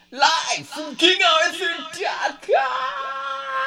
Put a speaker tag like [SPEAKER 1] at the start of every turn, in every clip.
[SPEAKER 1] Live from KingArthur.com.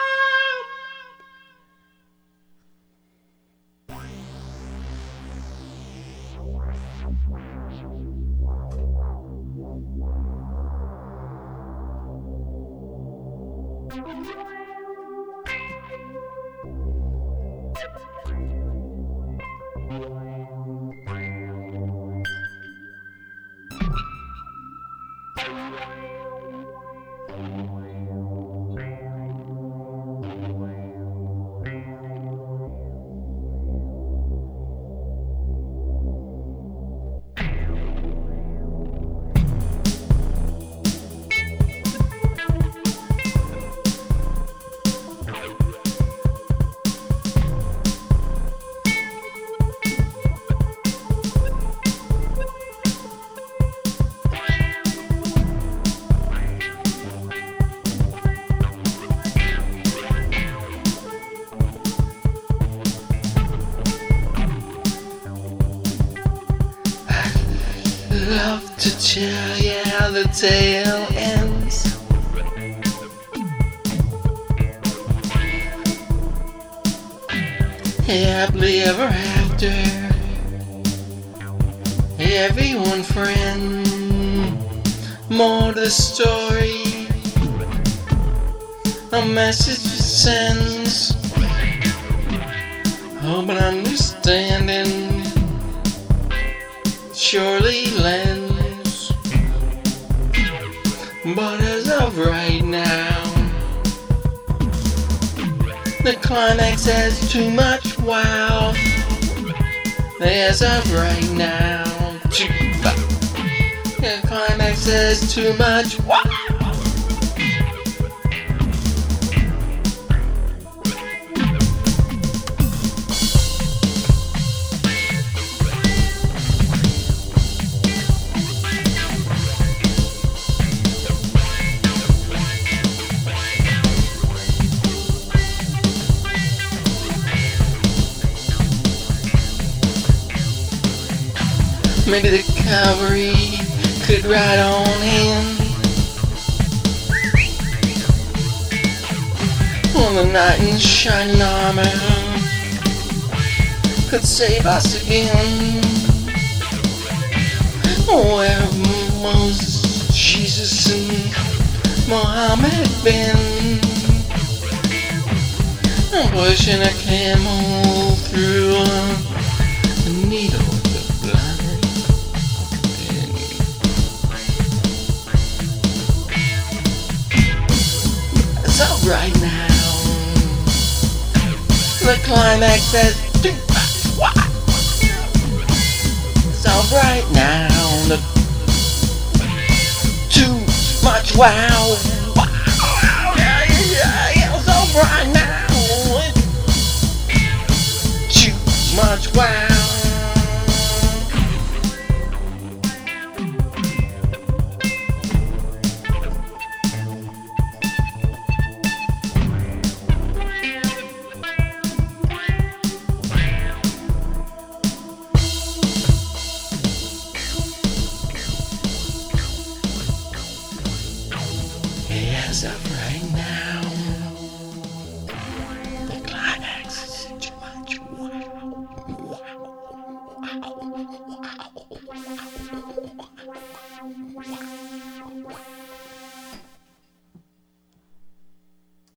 [SPEAKER 1] Love to tell you how the tale ends. Happily ever after, everyone friend. More to the story, a message it sends. Hope and understanding surely lends, but as of right now, the climax has too much wow. As of right now, the climax has too much wow. Maybe the cavalry could ride on in on the knight in shining armor could save us again. Where Moses, Jesus, and Muhammad been pushing a camel through a needle. So right now, the climax says too much wow. So right now, the too much wow. Yeah. So right now, too much wow. As of right now,